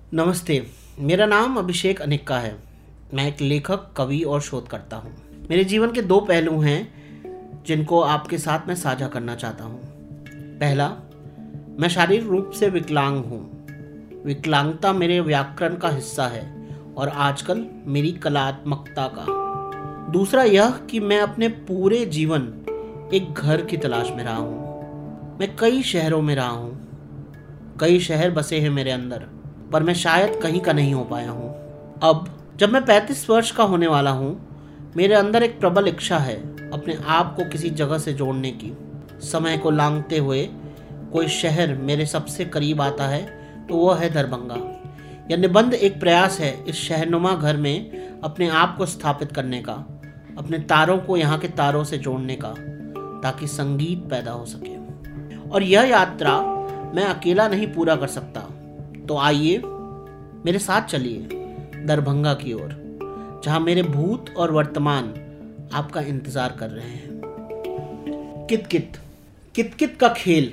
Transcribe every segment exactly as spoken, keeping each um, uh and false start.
नमस्ते। मेरा नाम अभिषेक अनिक्का है। मैं एक लेखक, कवि और शोधकर्ता हूँ। मेरे जीवन के दो पहलू हैं जिनको आपके साथ मैं साझा करना चाहता हूँ। पहला, मैं शारीरिक रूप से विकलांग हूँ। विकलांगता मेरे व्याकरण का हिस्सा है और आजकल मेरी कलात्मकता का। दूसरा यह कि मैं अपने पूरे जीवन एक घर की तलाश में रहा हूँ। मैं कई शहरों में रहा हूँ, कई शहर बसे हैं मेरे अंदर, पर मैं शायद कहीं का नहीं हो पाया हूँ। अब जब मैं पैंतीस वर्ष का होने वाला हूँ, मेरे अंदर एक प्रबल इच्छा है अपने आप को किसी जगह से जोड़ने की। समय को लांघते हुए कोई शहर मेरे सबसे करीब आता है तो वह है दरभंगा। यह निबंध एक प्रयास है इस शहरनुमा घर में अपने आप को स्थापित करने का, अपने तारों को यहाँ के तारों से जोड़ने का, ताकि संगीत पैदा हो सके। और यह यात्रा मैं अकेला नहीं पूरा कर सकता। तो आइए मेरे साथ चलिए दरभंगा की ओर, जहां मेरे भूत और वर्तमान आपका इंतजार कर रहे हैं। कित-कित कित-कित का खेल।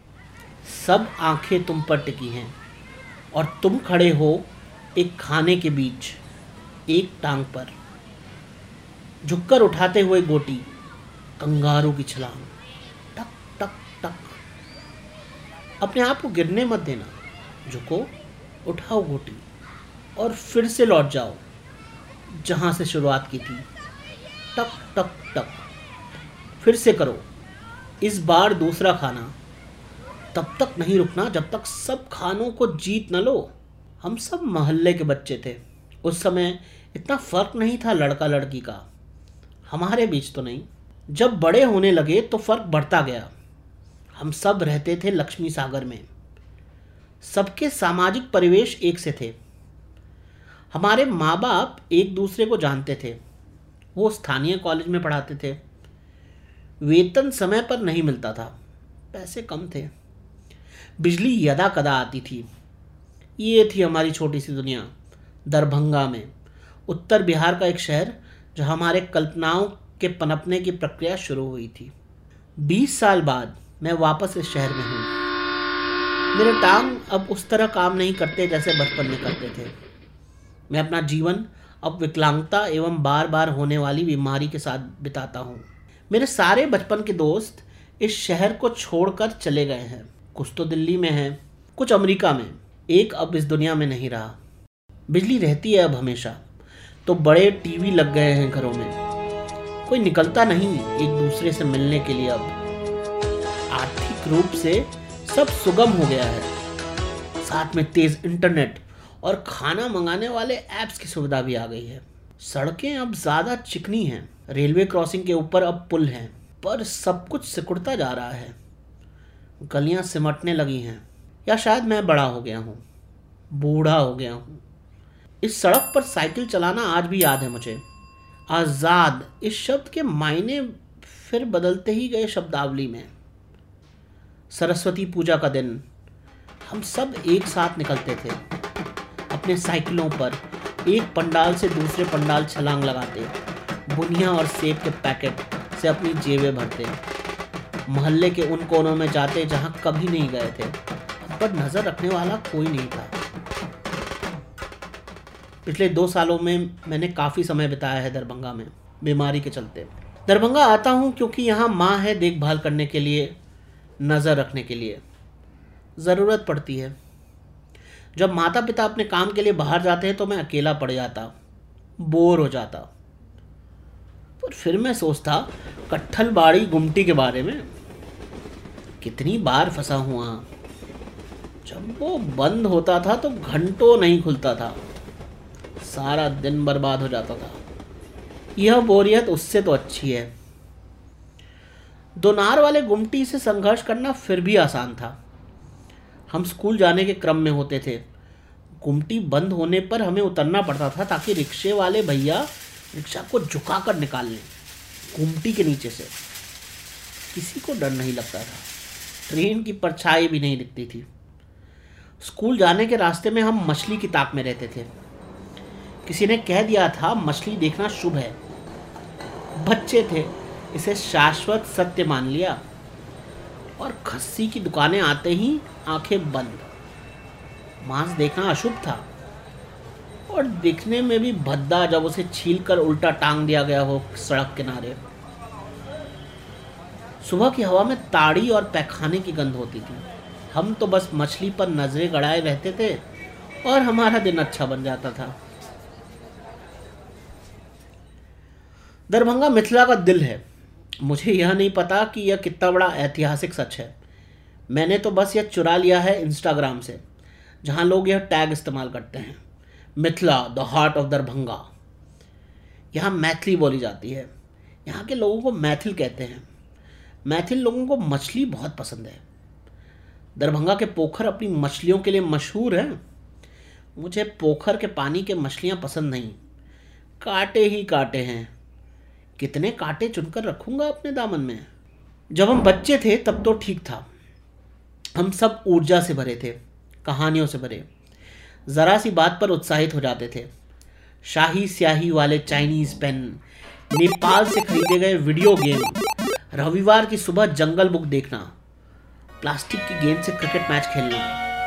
सब आंखें तुम पर टिकी हैं और तुम खड़े हो एक खाने के बीच, एक टांग पर, झुककर उठाते हुए गोटी, कंगारू की छलांग, टक टक टक। अपने आप को गिरने मत देना। झुको, उठाओ गोटी और फिर से लौट जाओ जहां से शुरुआत की थी। टक टक टक। फिर से करो, इस बार दूसरा खाना। तब तक नहीं रुकना जब तक सब खानों को जीत न लो। हम सब मोहल्ले के बच्चे थे। उस समय इतना फर्क नहीं था लड़का लड़की का, हमारे बीच तो नहीं। जब बड़े होने लगे तो फर्क बढ़ता गया। हम सब रहते थे लक्ष्मी सागर में। सबके सामाजिक परिवेश एक से थे। हमारे माँ बाप एक दूसरे को जानते थे। वो स्थानीय कॉलेज में पढ़ाते थे। वेतन समय पर नहीं मिलता था, पैसे कम थे। बिजली यदा कदा आती थी। ये थी हमारी छोटी सी दुनिया दरभंगा में, उत्तर बिहार का एक शहर जहाँ हमारे कल्पनाओं के पनपने की प्रक्रिया शुरू हुई थी। बीस साल बाद मैं वापस इस शहर में हूँ। मेरे टांग अब उस तरह काम नहीं करते जैसे बचपन में करते थे। मैं अपना जीवन अब विकलांगता एवं बार बार होने वाली बीमारी के साथ बिताता हूँ। मेरे सारे बचपन के दोस्त इस शहर को छोड़कर चले गए हैं। कुछ तो दिल्ली में हैं, कुछ अमेरिका में। एक अब इस दुनिया में नहीं रहा। बिजली रहती है अब हमेशा, तो बड़े टीवी लग गए हैं घरों में। कोई निकलता नहीं एक दूसरे से मिलने के लिए। अब आर्थिक रूप से सब सुगम हो गया है, साथ में तेज इंटरनेट और खाना मंगाने वाले ऐप्स की सुविधा भी आ गई है। सड़कें अब ज़्यादा चिकनी हैं, रेलवे क्रॉसिंग के ऊपर अब पुल हैं, पर सब कुछ सिकुड़ता जा रहा है। गलियां सिमटने लगी हैं, या शायद मैं बड़ा हो गया हूँ, बूढ़ा हो गया हूँ। इस सड़क पर साइकिल चलाना आज भी याद है मुझे। आज़ाद इस शब्द के मायने फिर बदलते ही गए शब्दावली में। सरस्वती पूजा का दिन हम सब एक साथ निकलते थे अपने साइकिलों पर, एक पंडाल से दूसरे पंडाल छलांग लगाते, बुनिया और सेब के पैकेट से अपनी जेबें भरते, मोहल्ले के उन कोनों में जाते जहां कभी नहीं गए थे, पर नजर रखने वाला कोई नहीं था। पिछले दो सालों में मैंने काफ़ी समय बिताया है दरभंगा में, बीमारी के चलते। दरभंगा आता हूँ क्योंकि यहाँ माँ है देखभाल करने के लिए, नज़र रखने के लिए। ज़रूरत पड़ती है। जब माता पिता अपने काम के लिए बाहर जाते हैं तो मैं अकेला पड़ जाता, बोर हो जाता। पर फिर मैं सोचता कट्ठलबाड़ी गुमटी के बारे में। कितनी बार फंसा हुआ। जब वो बंद होता था तो घंटों नहीं खुलता था, सारा दिन बर्बाद हो जाता था। यह बोरियत उससे तो अच्छी है। दोनार वाले गुमटी से संघर्ष करना फिर भी आसान था। हम स्कूल जाने के क्रम में होते थे। गुमटी बंद होने पर हमें उतरना पड़ता था ताकि रिक्शे वाले भैया रिक्शा को झुकाकर निकाल लें गुमटी के नीचे से। किसी को डर नहीं लगता था, ट्रेन की परछाई भी नहीं दिखती थी। स्कूल जाने के रास्ते में हम मछली की ताक में रहते थे। किसी ने कह दिया था मछली देखना शुभ है। बच्चे थे, इसे शाश्वत सत्य मान लिया और खस्सी की दुकानें आते ही आंखें बंद। मांस देखना अशुभ था और दिखने में भी भद्दा जब उसे छीलकर उल्टा टांग दिया गया हो सड़क किनारे। सुबह की हवा में ताड़ी और पैखाने की गंध होती थी। हम तो बस मछली पर नजरें गड़ाए रहते थे और हमारा दिन अच्छा बन जाता था। दरभंगा मिथिला का दिल है। मुझे यह नहीं पता कि यह कितना बड़ा ऐतिहासिक सच है। मैंने तो बस यह चुरा लिया है इंस्टाग्राम से, जहाँ लोग यह टैग इस्तेमाल करते हैं, Mithila the heart of Darbhanga. यहाँ मैथिली बोली जाती है। यहाँ के लोगों को मैथिल कहते हैं। मैथिल लोगों को मछली बहुत पसंद है। दरभंगा के पोखर अपनी मछलियों के लिए मशहूर हैं। मुझे पोखर के पानी के मछलियाँ पसंद नहीं, कांटे ही कांटे हैं। कितने कांटे चुनकर रखूँगा अपने दामन में। जब हम बच्चे थे तब तो ठीक था। हम सब ऊर्जा से भरे थे, कहानियों से भरे। ज़रा सी बात पर उत्साहित हो जाते थे। शाही स्याही वाले चाइनीज़ पेन, नेपाल से खरीदे गए वीडियो गेम, रविवार की सुबह जंगल बुक देखना, प्लास्टिक की गेंद से क्रिकेट मैच खेलना।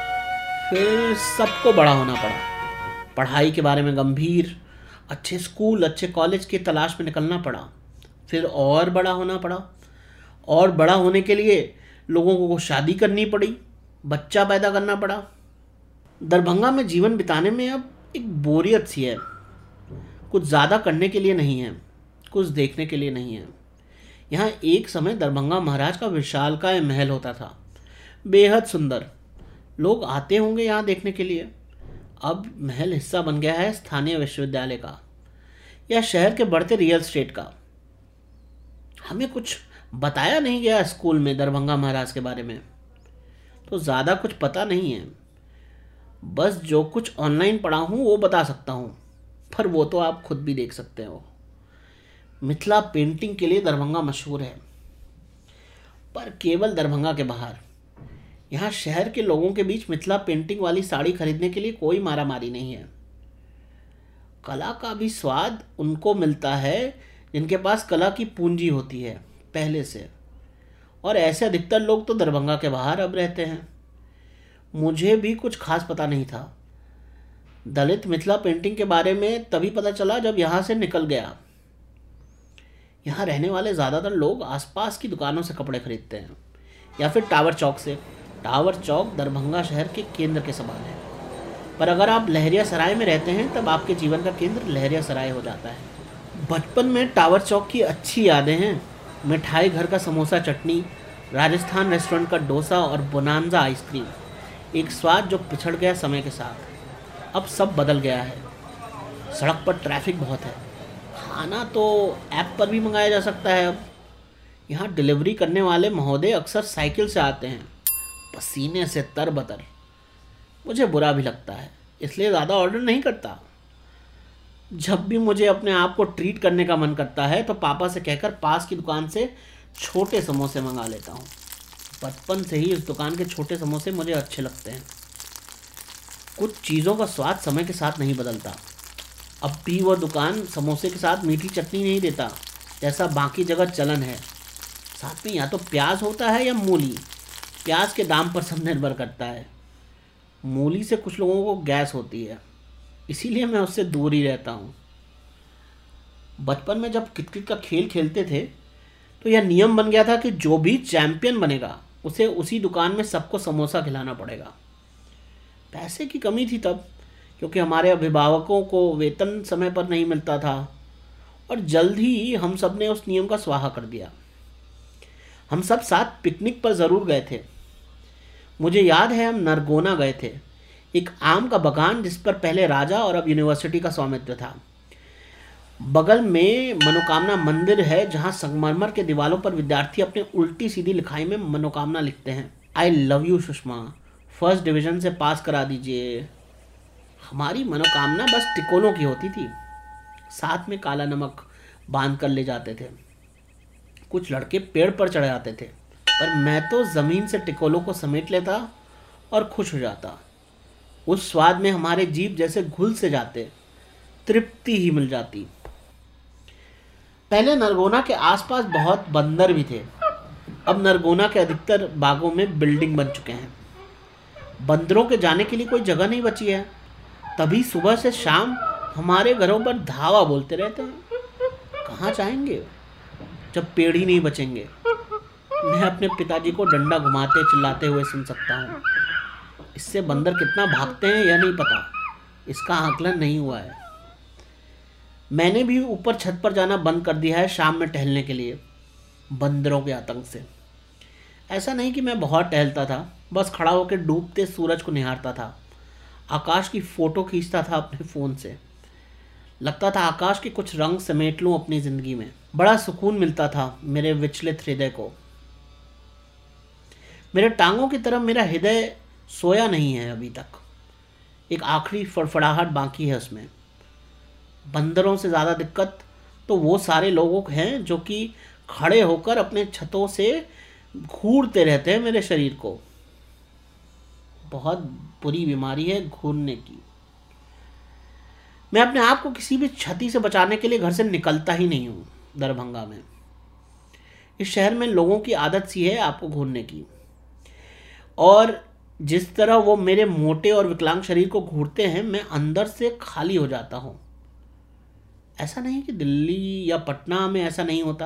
फिर सबको बड़ा होना पड़ा। पढ़ाई के बारे में गंभीर, अच्छे स्कूल, अच्छे कॉलेज की तलाश में निकलना पड़ा। फिर और बड़ा होना पड़ा, और बड़ा होने के लिए लोगों को शादी करनी पड़ी, बच्चा पैदा करना पड़ा। दरभंगा में जीवन बिताने में अब एक बोरियत सी है। कुछ ज़्यादा करने के लिए नहीं है, कुछ देखने के लिए नहीं है। यहाँ एक समय दरभंगा महाराज का विशालकाय महल होता था, बेहद सुंदर। लोग आते होंगे यहाँ देखने के लिए। अब महल हिस्सा बन गया है स्थानीय विश्वविद्यालय का या शहर के बढ़ते रियल एस्टेट का। हमें कुछ बताया नहीं गया स्कूल में दरभंगा महाराज के बारे में, तो ज़्यादा कुछ पता नहीं है। बस जो कुछ ऑनलाइन पढ़ा हूँ वो बता सकता हूँ, पर वो तो आप खुद भी देख सकते हो। मिथिला पेंटिंग के लिए दरभंगा मशहूर है, पर केवल दरभंगा के बाहर। यहाँ शहर के लोगों के बीच मिथिला पेंटिंग वाली साड़ी खरीदने के लिए कोई मारामारी नहीं है। कला का भी स्वाद उनको मिलता है जिनके पास कला की पूंजी होती है पहले से, और ऐसे अधिकतर लोग तो दरभंगा के बाहर अब रहते हैं। मुझे भी कुछ खास पता नहीं था। दलित मिथिला पेंटिंग के बारे में तभी पता चला जब यहाँ से निकल गया। यहाँ रहने वाले ज़्यादातर लोग आसपास की दुकानों से कपड़े खरीदते हैं या फिर टावर चौक से। टावर चौक दरभंगा शहर के केंद्र के समान है, पर अगर आप लहरिया सराय में रहते हैं तब आपके जीवन का केंद्र लहरिया सराय हो जाता है। बचपन में टावर चौक की अच्छी यादें हैं। मिठाई घर का समोसा चटनी, राजस्थान रेस्टोरेंट का डोसा और बोनांजा आइसक्रीम, एक स्वाद जो पिछड़ गया समय के साथ। अब सब बदल गया है। सड़क पर ट्रैफिक बहुत है। खाना तो ऐप पर भी मंगाया जा सकता है अब। यहाँ डिलीवरी करने वाले महोदय अक्सर साइकिल से आते हैं, पसीने से तरबतर। मुझे बुरा भी लगता है, इसलिए ज़्यादा ऑर्डर नहीं करता। जब भी मुझे अपने आप को ट्रीट करने का मन करता है तो पापा से कहकर पास की दुकान से छोटे समोसे मंगा लेता हूँ। बचपन से ही इस दुकान के छोटे समोसे मुझे अच्छे लगते हैं। कुछ चीज़ों का स्वाद समय के साथ नहीं बदलता। अब भी वह दुकान समोसे के साथ मीठी चटनी नहीं देता जैसा बाकी जगह चलन है। साथ में या तो प्याज होता है या मूली। प्याज के दाम पर सब निर्भर करता है। मूली से कुछ लोगों को गैस होती है, इसीलिए मैं उससे दूर ही रहता हूँ। बचपन में जब कितकित का खेल खेलते थे तो यह नियम बन गया था कि जो भी चैंपियन बनेगा उसे उसी दुकान में सबको समोसा खिलाना पड़ेगा। पैसे की कमी थी तब, क्योंकि हमारे अभिभावकों को वेतन समय पर नहीं मिलता था, और जल्द ही हम सब ने उस नियम का स्वाहा कर दिया। हम सब साथ पिकनिक पर ज़रूर गए थे। मुझे याद है हम नरगोना गए थे, एक आम का बागान जिस पर पहले राजा और अब यूनिवर्सिटी का स्वामित्व था। बगल में मनोकामना मंदिर है, जहाँ संगमरमर के दीवारों पर विद्यार्थी अपने उल्टी सीधी लिखाई में मनोकामना लिखते हैं। I love you Sushma, first division से पास करा दीजिए। हमारी मनोकामना बस टिकोलों की होती थी। साथ में काला नमक बांध कर ले जाते थे। कुछ लड़के पेड़ पर चढ़ जाते थे, पर मैं तो ज़मीन से टिकोलों को समेट लेता और खुश हो जाता। उस स्वाद में हमारे जीभ जैसे घुल से जाते, तृप्ति ही मिल जाती। पहले नरगोना के आसपास बहुत बंदर भी थे। अब नरगोना के अधिकतर बागों में बिल्डिंग बन चुके हैं। बंदरों के जाने के लिए कोई जगह नहीं बची है, तभी सुबह से शाम हमारे घरों पर धावा बोलते रहते हैं। कहाँ जाएंगे जब पेड़ ही नहीं बचेंगे। मैं अपने पिताजी को डंडा घुमाते चिल्लाते हुए सुन सकता हूँ। इससे बंदर कितना भागते हैं यह नहीं पता, इसका आकलन नहीं हुआ है। मैंने भी ऊपर छत पर जाना बंद कर दिया है शाम में टहलने के लिए, बंदरों के आतंक से। ऐसा नहीं कि मैं बहुत टहलता था, बस खड़ा होकर डूबते सूरज को निहारता था, आकाश की फ़ोटो खींचता था अपने फ़ोन से। लगता था आकाश के कुछ रंग समेट लूँ अपनी ज़िंदगी में। बड़ा सुकून मिलता था मेरे विचलित हृदय को। मेरे टांगों की तरफ मेरा हृदय सोया नहीं है अभी तक, एक आखिरी फड़फड़ाहट बाकी है उसमें। बंदरों से ज़्यादा दिक्कत तो वो सारे लोगों को हैं जो कि खड़े होकर अपने छतों से घूरते रहते हैं मेरे शरीर को। बहुत बुरी बीमारी है घूरने की। मैं अपने आप को किसी भी क्षति से बचाने के लिए घर से निकलता ही नहीं हूँ। दरभंगा में, इस शहर में लोगों की आदत सी है आपको घूरने की, और जिस तरह वो मेरे मोटे और विकलांग शरीर को घूरते हैं, मैं अंदर से खाली हो जाता हूँ। ऐसा नहीं कि दिल्ली या पटना में ऐसा नहीं होता,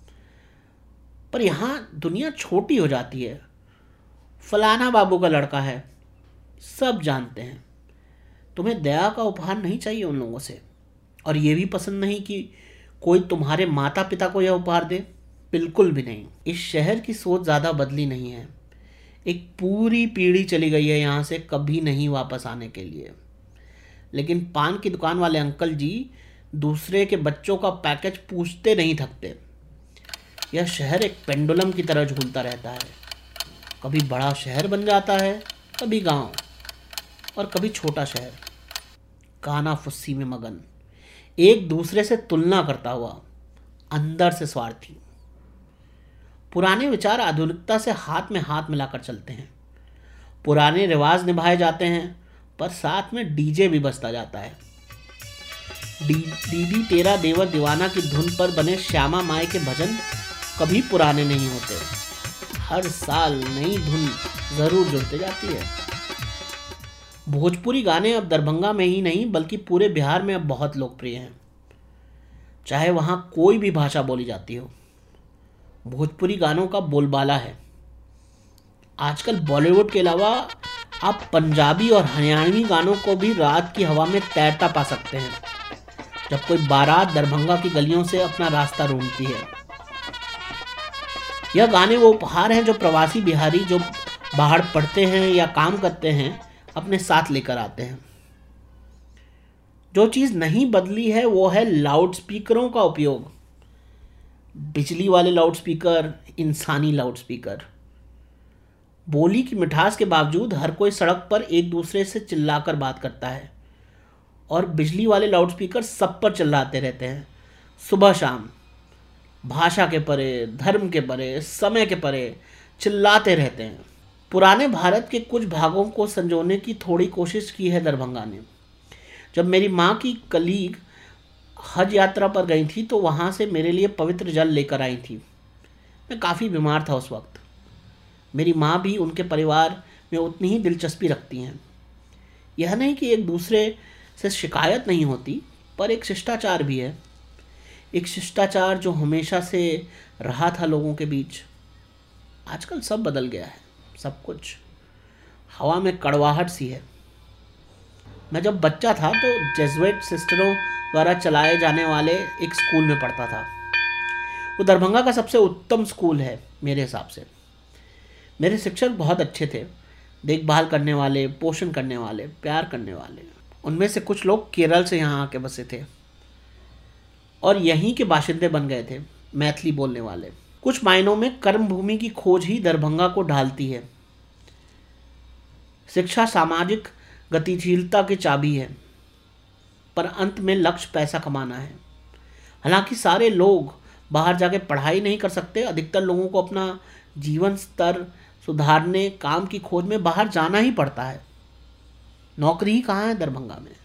पर यहाँ दुनिया छोटी हो जाती है। फलाना बाबू का लड़का है, सब जानते हैं। तुम्हें दया का उपहार नहीं चाहिए उन लोगों से, और ये भी पसंद नहीं कि कोई तुम्हारे माता पिता को यह उपहार दे, बिल्कुल भी नहीं। इस शहर की सोच ज़्यादा बदली नहीं है। एक पूरी पीढ़ी चली गई है यहाँ से कभी नहीं वापस आने के लिए। लेकिन पान की दुकान वाले अंकल जी दूसरे के बच्चों का पैकेज पूछते नहीं थकते। यह शहर एक पेंडुलम की तरह झूलता रहता है, कभी बड़ा शहर बन जाता है, कभी गांव, और कभी छोटा शहर। काना फुस्सी में मगन, एक दूसरे से तुलना करता हुआ, अंदर से स्वार्थी। पुराने विचार आधुनिकता से हाथ में हाथ मिलाकर चलते हैं। पुराने रिवाज निभाए जाते हैं, पर साथ में डीजे भी बजता जाता है। डी दीदी तेरा देवर दीवाना की धुन पर बने श्यामा माई के भजन कभी पुराने नहीं होते। हर साल नई धुन जरूर जुड़ते जाती है। भोजपुरी गाने अब दरभंगा में ही नहीं बल्कि पूरे बिहार में अब बहुत लोकप्रिय हैं, चाहे वहाँ कोई भी भाषा बोली जाती हो। भोजपुरी गानों का बोलबाला है। आजकल बॉलीवुड के अलावा आप पंजाबी और हरियाणवी गानों को भी रात की हवा में तैरता पा सकते हैं, जब कोई बारात दरभंगा की गलियों से अपना रास्ता ढूंढती है। यह गाने वो उपहार हैं जो प्रवासी बिहारी जो बाहर पढ़ते हैं या काम करते हैं अपने साथ लेकर आते हैं। जो चीज़ नहीं बदली है वो है लाउड स्पीकरों का उपयोग। बिजली वाले लाउड स्पीकर, इंसानी लाउड स्पीकर। बोली की मिठास के बावजूद हर कोई सड़क पर एक दूसरे से चिल्लाकर बात करता है, और बिजली वाले लाउड स्पीकर सब पर चिल्लाते रहते हैं सुबह शाम। भाषा के परे, धर्म के परे, समय के परे चिल्लाते रहते हैं। पुराने भारत के कुछ भागों को संजोने की थोड़ी कोशिश की है दरभंगा ने। जब मेरी माँ की कलीग हज यात्रा पर गई थी तो वहाँ से मेरे लिए पवित्र जल लेकर आई थी। मैं काफ़ी बीमार था उस वक्त। मेरी माँ भी उनके परिवार में उतनी ही दिलचस्पी रखती हैं। यह नहीं कि एक दूसरे से शिकायत नहीं होती, पर एक शिष्टाचार भी है। एक शिष्टाचार जो हमेशा से रहा था लोगों के बीच। आजकल सब बदल गया है, सब कुछ हवा में कड़वाहट सी है। मैं जब बच्चा था तो जेजुएट सिस्टरों द्वारा चलाए जाने वाले एक स्कूल में पढ़ता था। वो दरभंगा का सबसे उत्तम स्कूल है मेरे हिसाब से। मेरे शिक्षक बहुत अच्छे थे, देखभाल करने वाले, पोषण करने वाले, प्यार करने वाले। उनमें से कुछ लोग केरल से यहाँ आके बसे थे और यहीं के बाशिंदे बन गए थे, मैथिली बोलने वाले। कुछ मायनों में कर्मभूमि की खोज ही दरभंगा को ढालती है। शिक्षा सामाजिक गतिशीलता की चाबी है, पर अंत में लक्ष्य पैसा कमाना है। हालांकि सारे लोग बाहर जाके पढ़ाई नहीं कर सकते। अधिकतर लोगों को अपना जीवन स्तर सुधारने, काम की खोज में बाहर जाना ही पड़ता है। नौकरी ही कहाँ है दरभंगा में।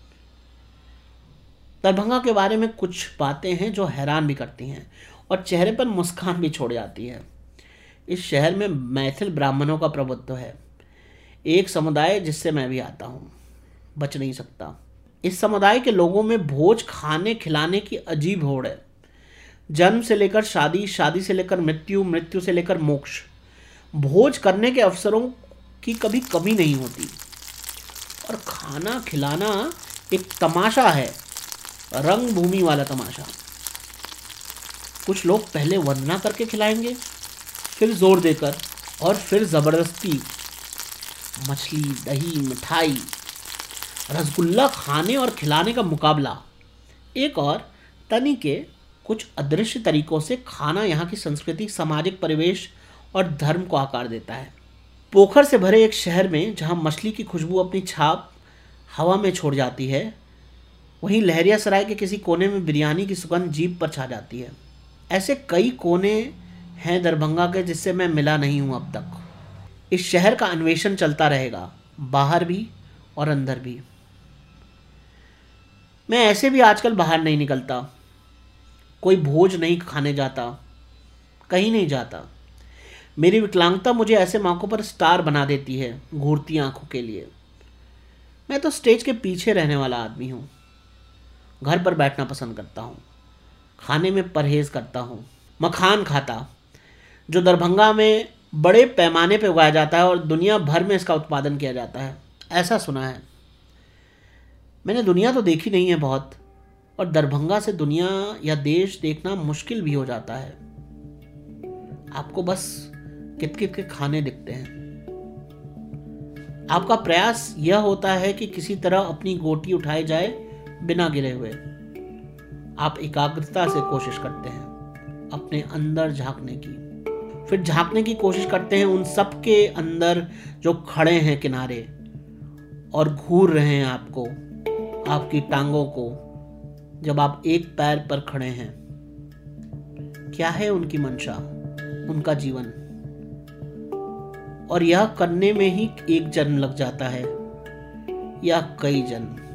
दरभंगा के बारे में कुछ बातें हैं जो हैरान भी करती हैं और चेहरे पर मुस्कान भी छोड़ जाती है। इस शहर में मैथिल ब्राह्मणों का प्रभुत्व है। एक समुदाय जिससे मैं भी आता हूँ, बच नहीं सकता। इस समुदाय के लोगों में भोज खाने खिलाने की अजीब होड़ है। जन्म से लेकर शादी, शादी से लेकर मृत्यु, मृत्यु से लेकर मोक्ष, भोज करने के अवसरों की कभी कमी नहीं होती। और खाना खिलाना एक तमाशा है, रंग भूमि वाला तमाशा। कुछ लोग पहले वंदना करके खिलाएंगे, फिर जोर देकर, और फिर जबरदस्ती। मछली, दही, मिठाई, रसगुल्ला खाने और खिलाने का मुकाबला। एक और तनी के कुछ अदृश्य तरीकों से खाना यहाँ की संस्कृति, सामाजिक परिवेश और धर्म को आकार देता है। पोखर से भरे एक शहर में जहाँ मछली की खुशबू अपनी छाप हवा में छोड़ जाती है, वहीं लहरियासराय के किसी कोने में बिरयानी की सुगंध जीभ पर छा जाती है। ऐसे कई कोने हैं दरभंगा के जिससे मैं मिला नहीं हूँ अब तक। इस शहर का अन्वेषण चलता रहेगा, बाहर भी और अंदर भी। मैं ऐसे भी आजकल बाहर नहीं निकलता, कोई भोज नहीं खाने जाता, कहीं नहीं जाता। मेरी विकलांगता मुझे ऐसे मौक़ों पर स्टार बना देती है, घूरती आंखों के लिए। मैं तो स्टेज के पीछे रहने वाला आदमी हूँ। घर पर बैठना पसंद करता हूँ, खाने में परहेज करता हूँ। मखान खाता, जो दरभंगा में बड़े पैमाने पर उगाया जाता है और दुनिया भर में इसका उत्पादन किया जाता है, ऐसा सुना है। मैंने दुनिया तो देखी नहीं है बहुत, और दरभंगा से दुनिया या देश देखना मुश्किल भी हो जाता है। आपको बस कित कित के खाने दिखते हैं। आपका प्रयास यह होता है कि किसी तरह अपनी गोटी उठाई जाए बिना गिरे हुए। आप एकाग्रता से कोशिश करते हैं अपने अंदर झांकने की, फिर झांकने की कोशिश करते हैं उन सब के अंदर जो खड़े हैं किनारे और घूर रहे हैं आपको, आपकी टांगों को, जब आप एक पैर पर खड़े हैं। क्या है उनकी मंशा, उनका जीवन, और यह करने में ही एक जन्म लग जाता है या कई जन्म।